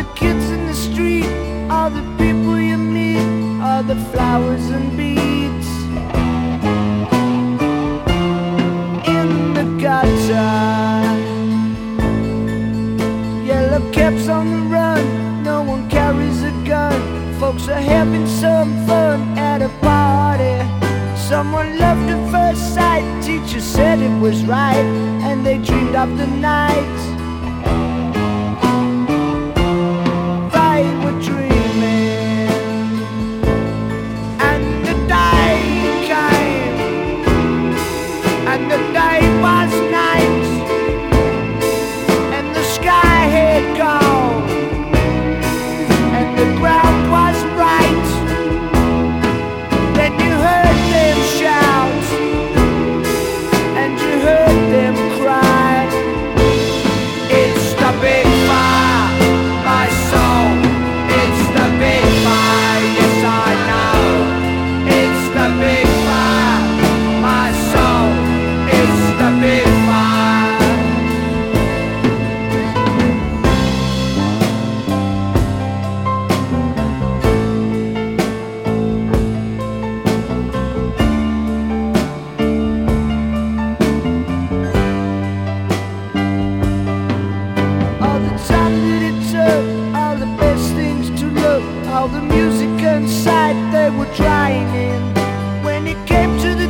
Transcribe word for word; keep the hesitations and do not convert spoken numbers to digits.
the kids in the street, all the people you meet, all the flowers and beads. In the gutter, yellow caps on the run, no one carries a gun. Folks are having some fun at a party. Someone loved at first sight, teacher said it was right, and they dreamed of the night. They were dreaming, and the day came, and the day was night, and the sky had gone, and the ground was bright. Then you heard them shout, and you heard them cry. It's the big fire, my soul. It's the big fire, yes I know. It's the big fire, my soul. It's the big fire. All the time that it took, all the best things to look, all the music inside, they were drying in. When it came to the